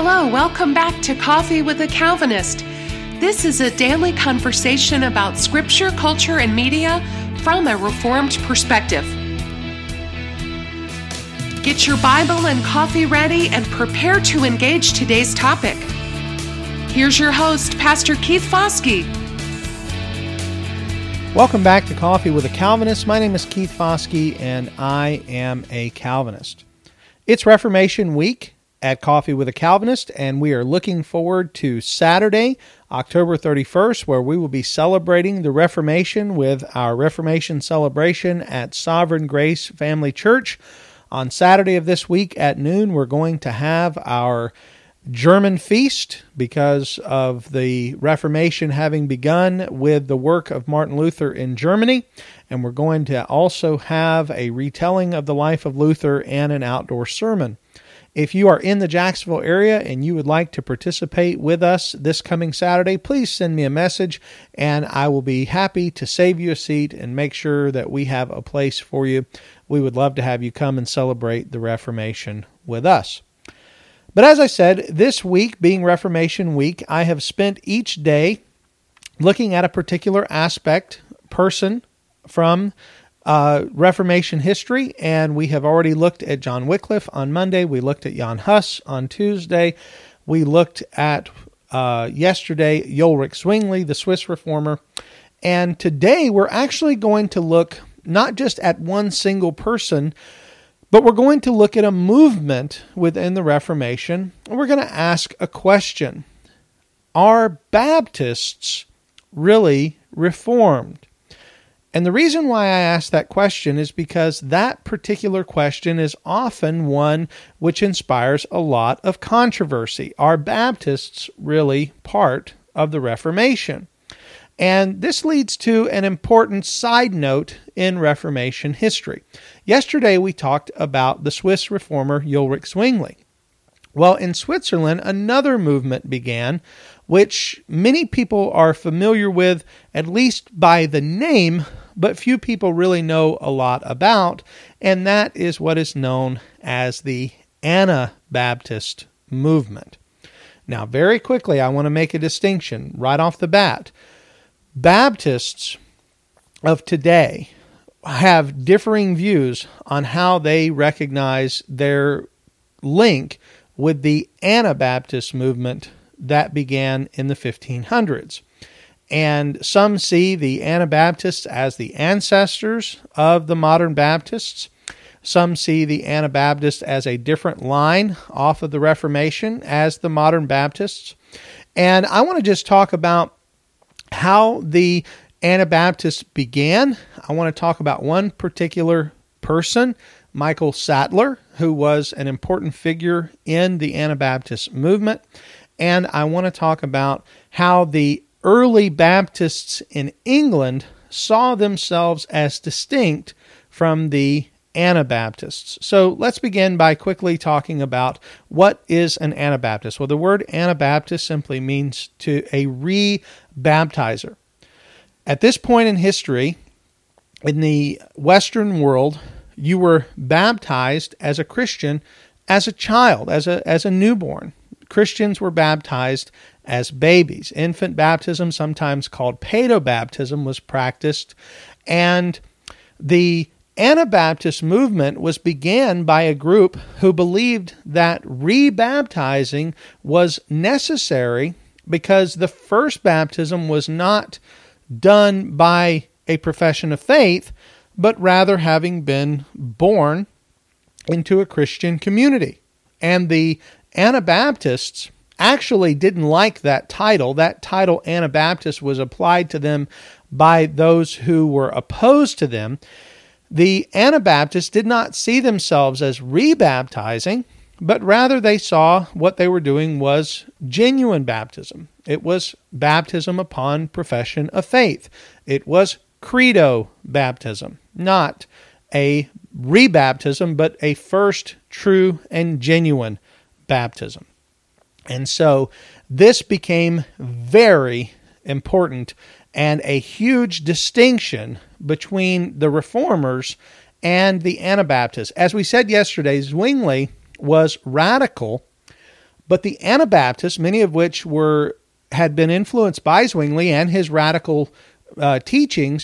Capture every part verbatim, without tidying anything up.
Hello, welcome back to Coffee with a Calvinist. This is a daily conversation about scripture, culture, and media from a Reformed perspective. Get your Bible and coffee ready and prepare to engage today's topic. Here's your host, Pastor Keith Foskey. Welcome back to Coffee with a Calvinist. My name is Keith Foskey, and I am a Calvinist. It's Reformation Week at Coffee with a Calvinist, and we are looking forward to Saturday, October thirty-first, where we will be celebrating the Reformation with our Reformation celebration at Sovereign Grace Family Church. On Saturday of this week at noon, we're going to have our German feast because of the Reformation having begun with the work of Martin Luther in Germany. And we're going to also have a retelling of the life of Luther and an outdoor sermon. If you are in the Jacksonville area and you would like to participate with us this coming Saturday, please send me a message and I will be happy to save you a seat and make sure that we have a place for you. We would love to have you come and celebrate the Reformation with us. But as I said, this week being Reformation Week, I have spent each day looking at a particular aspect, person from uh, Reformation history, and we have already looked at John Wycliffe on Monday. We looked at Jan Hus on Tuesday. We looked at, uh, yesterday, Ulrich Zwingli, the Swiss reformer. And today we're actually going to look not just at one single person, but we're going to look at a movement within the Reformation, and we're going to ask a question. Are Baptists really Reformed? And the reason why I ask that question is because that particular question is often one which inspires a lot of controversy. Are Baptists really part of the Reformation? And this leads to an important side note in Reformation history. Yesterday we talked about the Swiss reformer Ulrich Zwingli. Well, in Switzerland, another movement began, which many people are familiar with, at least by the name, but few people really know a lot about, and that is what is known as the Anabaptist movement. Now, very quickly, I want to make a distinction right off the bat. Baptists of today have differing views on how they recognize their link with the Anabaptist movement that began in the fifteen hundreds. And some see the Anabaptists as the ancestors of the modern Baptists. Some see the Anabaptists as a different line off of the Reformation as the modern Baptists. And I want to just talk about how the Anabaptists began. I want to talk about one particular person, Michael Sattler, who was an important figure in the Anabaptist movement. And I want to talk about how the early Baptists in England saw themselves as distinct from the Anabaptists. So let's begin by quickly talking about what is an Anabaptist. Well, the word Anabaptist simply means to a re-baptizer. At this point in history, in the Western world, you were baptized as a Christian as a child, as a as a newborn. Christians were baptized as babies. Infant baptism, sometimes called paedobaptism, was practiced, and the Anabaptist movement was began by a group who believed that rebaptizing was necessary because the first baptism was not done by a profession of faith, but rather having been born into a Christian community. And the Anabaptists actually didn't like that title. That title, Anabaptist, was applied to them by those who were opposed to them. The Anabaptists did not see themselves as rebaptizing, but rather they saw what they were doing was genuine baptism. It was baptism upon profession of faith. It was credo baptism, not a rebaptism, but a first true and genuine baptism. And so this became very important and a huge distinction between the Reformers and the Anabaptists. As we said yesterday, Zwingli was radical, But the Anabaptists, many of which were had been influenced by Zwingli and his radical uh, teachings,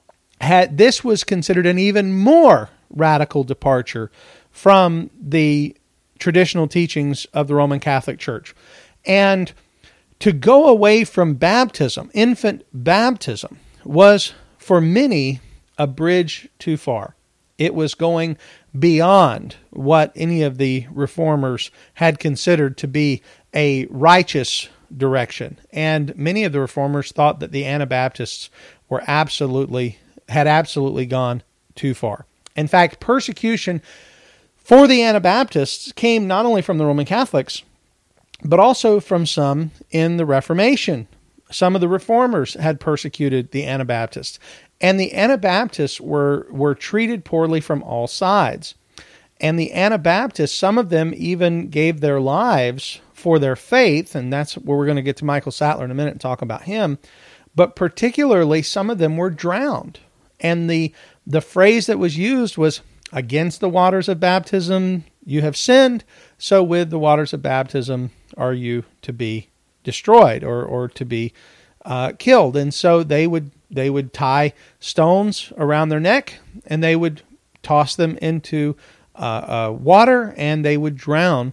had this was considered an even more radical departure from the traditional teachings of the Roman Catholic Church. And to go away from baptism, infant baptism, was for many a bridge too far. It was going beyond what any of the reformers had considered to be a righteous direction. And many of the reformers thought that the Anabaptists were absolutely, had absolutely gone too far. In fact, persecution for the Anabaptists came not only from the Roman Catholics, but also from some in the Reformation. Some of the reformers had persecuted the Anabaptists, and the Anabaptists were, were treated poorly from all sides. And the Anabaptists, some of them even gave their lives for their faith, and that's where we're going to get to Michael Sattler in a minute and talk about him. But particularly, some of them were drowned. And the the phrase that was used was, against the waters of baptism you have sinned, so with the waters of baptism are you to be destroyed or, or to be uh, killed. And so they would they would tie stones around their neck, and they would toss them into uh, uh, water, and they would drown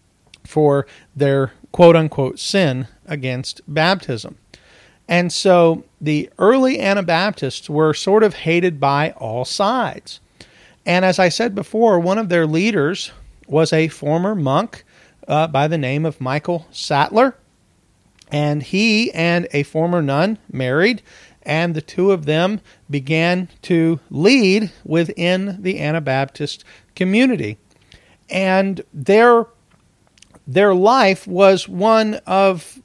for their quote-unquote sin against baptism. And so the early Anabaptists were sort of hated by all sides. And as I said before, one of their leaders was a former monk uh, by the name of Michael Sattler. And he and a former nun married, and the two of them began to lead within the Anabaptist community. And their their life was one of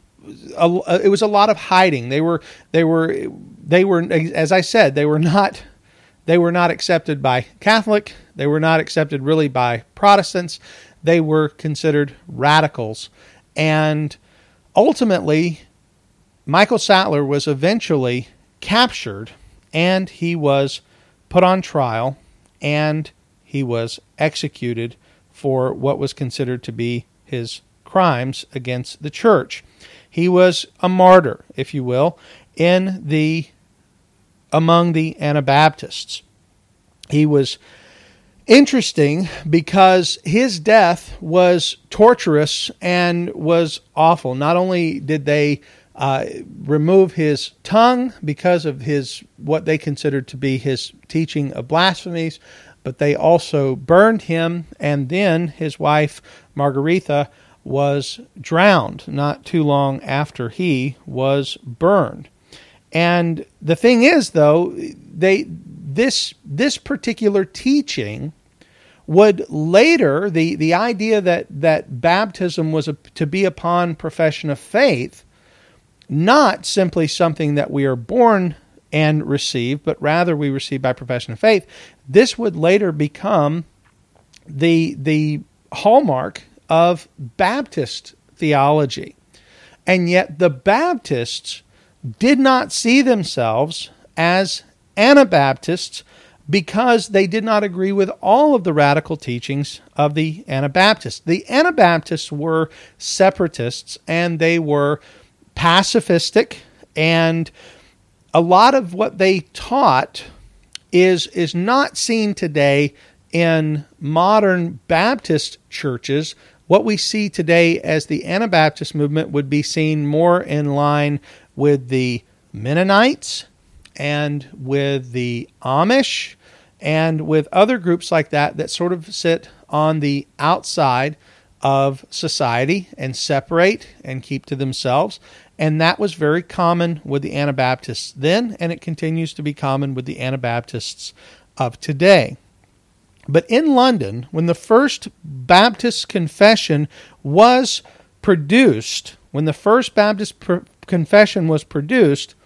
a, it was a lot of hiding. They were they were they were as I said, they were not they were not accepted by Catholic. They were not accepted really by Protestants. They were considered radicals. And ultimately, Michael Sattler was eventually captured, and he was put on trial, and he was executed for what was considered to be his crimes against the church. He was a martyr, if you will, in the among the Anabaptists. He was interesting because his death was torturous and was awful. Not only did they uh, remove his tongue because of his what they considered to be his teaching of blasphemies, but they also burned him, and then his wife Margaretha was drowned not too long after he was burned. And the thing is, though, they this this particular teaching would later, the, the idea that, that baptism was a, to be upon profession of faith, not simply something that we are born and receive, but rather we receive by profession of faith, this would later become the, the hallmark of Baptist theology. And yet the Baptists did not see themselves as Anabaptists because they did not agree with all of the radical teachings of the Anabaptists. The Anabaptists were separatists, and they were pacifistic, and a lot of what they taught is, is not seen today in modern Baptist churches. What we see today as the Anabaptist movement would be seen more in line with the Mennonites and with the Amish and with other groups like that that sort of sit on the outside of society and separate and keep to themselves. And that was very common with the Anabaptists then, and it continues to be common with the Anabaptists of today. But in London, when the first Baptist confession was produced, when the first Baptist pr- confession was produced,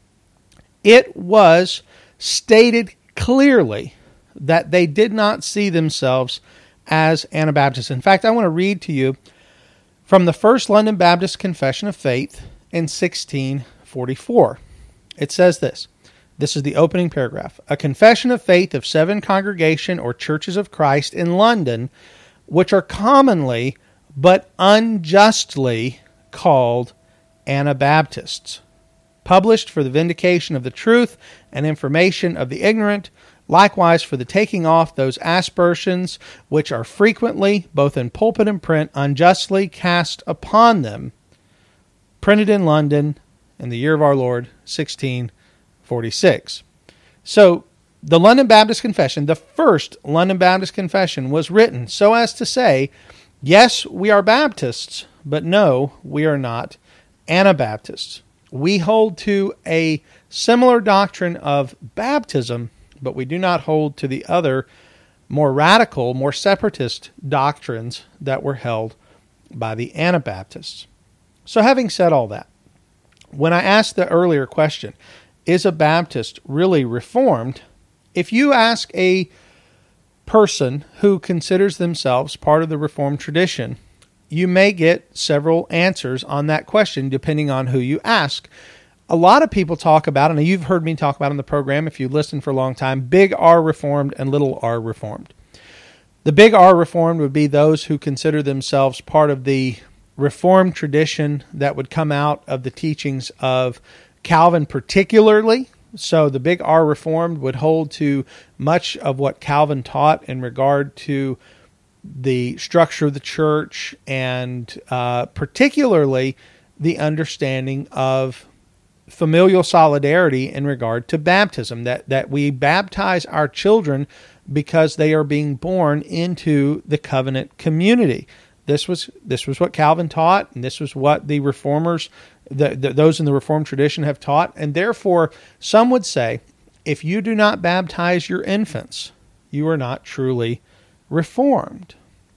it was stated clearly that they did not see themselves as Anabaptists. In fact, I want to read to you from the First London Baptist Confession of Faith in sixteen forty-four. It says this. This is the opening paragraph. A confession of faith of seven congregation or churches of Christ in London, which are commonly but unjustly called Anabaptists, published for the vindication of the truth and information of the ignorant, likewise for the taking off those aspersions which are frequently, both in pulpit and print, unjustly cast upon them, printed in London in the year of our Lord, sixteen forty-six. So, the London Baptist Confession, the first London Baptist Confession, was written so as to say, yes, we are Baptists, but no, we are not Anabaptists. We hold to a similar doctrine of baptism, but we do not hold to the other more radical, more separatist doctrines that were held by the Anabaptists. So having said all that, when I asked the earlier question, is a Baptist really Reformed? If you ask a person who considers themselves part of the Reformed tradition, you may get several answers on that question depending on who you ask. A lot of people talk about, and you've heard me talk about on the program if you listened for a long time, big R Reformed and little R Reformed. The big R Reformed would be those who consider themselves part of the Reformed tradition that would come out of the teachings of Calvin particularly. So the big R Reformed would hold to much of what Calvin taught in regard to the structure of the church and uh, particularly the understanding of familial solidarity in regard to baptism, that, that we baptize our children because they are being born into the covenant community. This was this was what Calvin taught, and this was what the Reformers, the, the, those in the Reformed tradition have taught. And therefore, some would say, if you do not baptize your infants, you are not truly Reformed.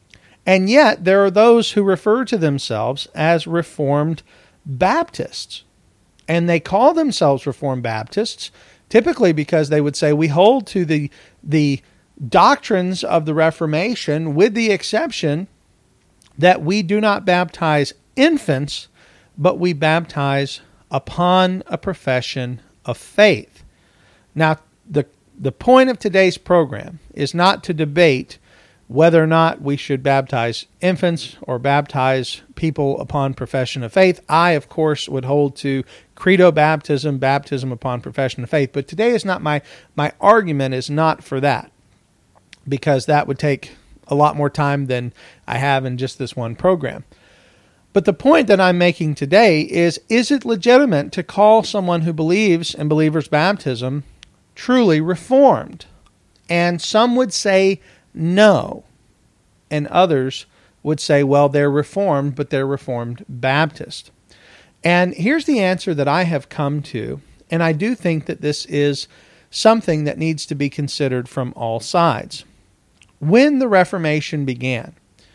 And yet, there are those who refer to themselves as Reformed Baptists. And they call themselves Reformed Baptists, typically because they would say, we hold to the, the doctrines of the Reformation, with the exception that we do not baptize infants, but we baptize upon a profession of faith. Now, the the point of today's program is not to debate whether or not we should baptize infants or baptize people upon profession of faith. I, of course, would hold to credo baptism, baptism upon profession of faith. But today is not my, my argument is not for that, because that would take a lot more time than I have in just this one program. But the point that I'm making today is, is it legitimate to call someone who believes in believers' baptism truly Reformed? And some would say no. And others would say, well, they're Reformed, but they're Reformed Baptist. And here's the answer that I have come to, and I do think that this is something that needs to be considered from all sides. When the Reformation began,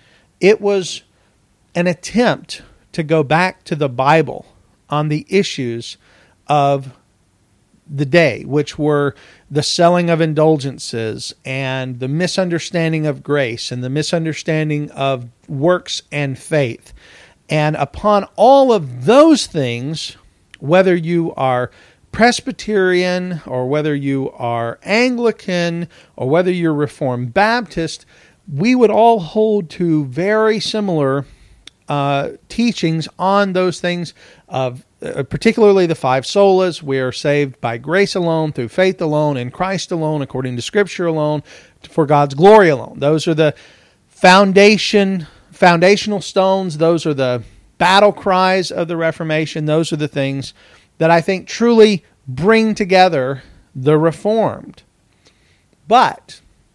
it was an attempt to go back to the Bible on the issues of the day, which were the selling of indulgences and the misunderstanding of grace and the misunderstanding of works and faith. And upon all of those things, whether you are Presbyterian or whether you are Anglican or whether you're Reformed Baptist, we would all hold to very similar uh, teachings on those things, of uh, particularly the five solas. We are saved by grace alone, through faith alone, in Christ alone, according to Scripture alone, for God's glory alone. Those are the foundation, foundational stones. Those are the battle cries of the Reformation. Those are the things that I think truly bring together the Reformed. But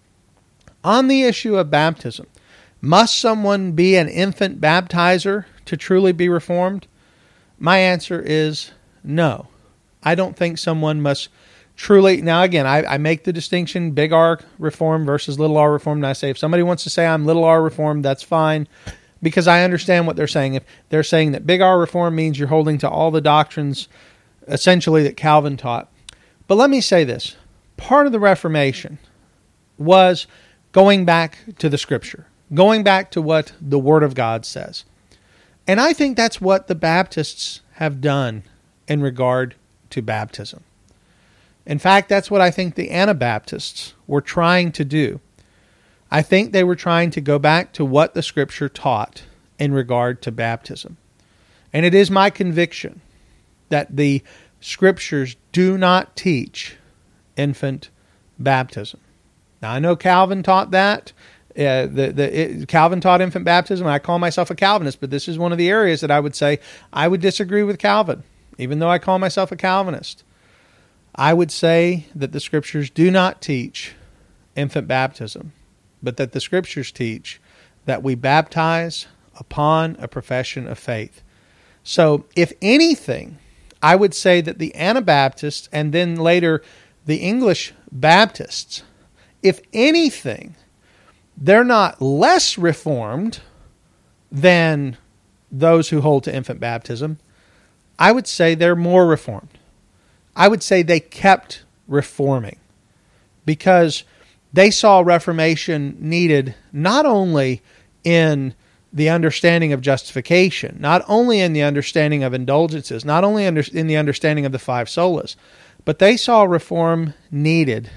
on the issue of baptism, must someone be an infant baptizer to truly be Reformed? My answer is no. I don't think someone must truly... Now again, I, I make the distinction, big R Reformed versus little R Reformed, and I say if somebody wants to say I'm little R Reformed, that's fine, because I understand what they're saying. If they're saying that big R Reformed means you're holding to all the doctrines essentially that Calvin taught. But let me say this. Part of the Reformation was going back to the Scripture, going back to what the Word of God says. And I think that's what the Baptists have done in regard to baptism. In fact, that's what I think the Anabaptists were trying to do. I think they were trying to go back to what the Scripture taught in regard to baptism. And it is my conviction that the Scriptures do not teach infant baptism. Now, I know Calvin taught that. Uh, the the it, Calvin taught infant baptism. I call myself a Calvinist, but this is one of the areas that I would say I would disagree with Calvin, even though I call myself a Calvinist. I would say that the Scriptures do not teach infant baptism, but that the Scriptures teach that we baptize upon a profession of faith. So, if anything, I would say that the Anabaptists and then later the English Baptists, if anything, they're not less reformed than those who hold to infant baptism. I would say they're more reformed. I would say they kept reforming because they saw reformation needed not only in the understanding of justification, not only in the understanding of indulgences, not only in the understanding of the five solas, but they saw reform needed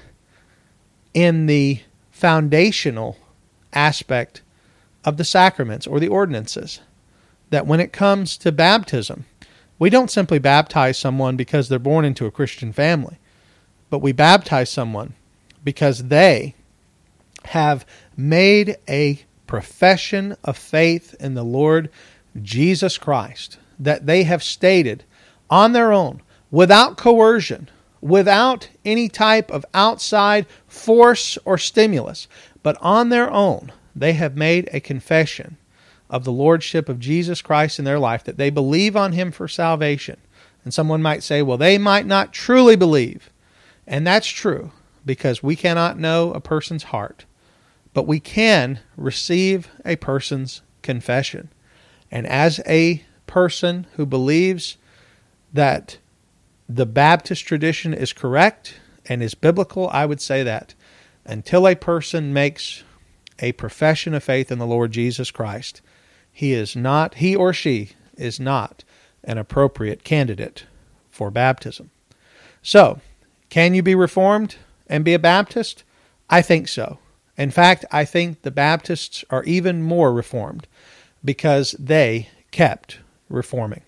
in the foundational aspect of the sacraments or the ordinances. That when it comes to baptism, we don't simply baptize someone because they're born into a Christian family, but we baptize someone because they have made a profession of faith in the Lord Jesus Christ, that they have stated on their own, without coercion, without any type of outside force or stimulus, but on their own, they have made a confession of the Lordship of Jesus Christ in their life, that they believe on Him for salvation. And someone might say, well, they might not truly believe. And that's true, because we cannot know a person's heart. But we can receive a person's confession. And as a person who believes that the Baptist tradition is correct and is biblical, I would say that until a person makes a profession of faith in the Lord Jesus Christ, he is not, he or she is not an appropriate candidate for baptism. So, can you be Reformed and be a Baptist? I think so. In fact, I think the Baptists are even more Reformed because they kept reforming.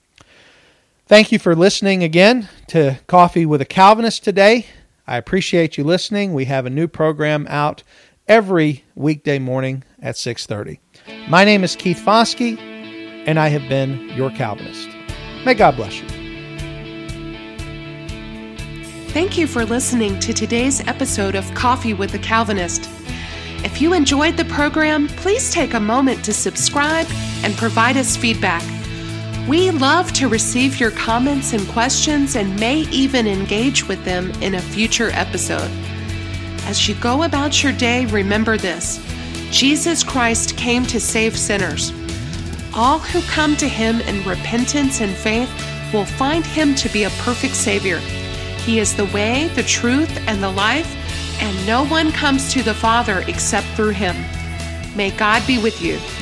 Thank you for listening again to Coffee with a Calvinist today. I appreciate you listening. We have a new program out every weekday morning at six thirty. My name is Keith Foskey, and I have been your Calvinist. May God bless you. Thank you for listening to today's episode of Coffee with a Calvinist. If you enjoyed the program, please take a moment to subscribe and provide us feedback. We love to receive your comments and questions and may even engage with them in a future episode. As you go about your day, remember this: Jesus Christ came to save sinners. All who come to Him in repentance and faith will find Him to be a perfect Savior. He is the way, the truth, and the life, and no one comes to the Father except through Him. May God be with you.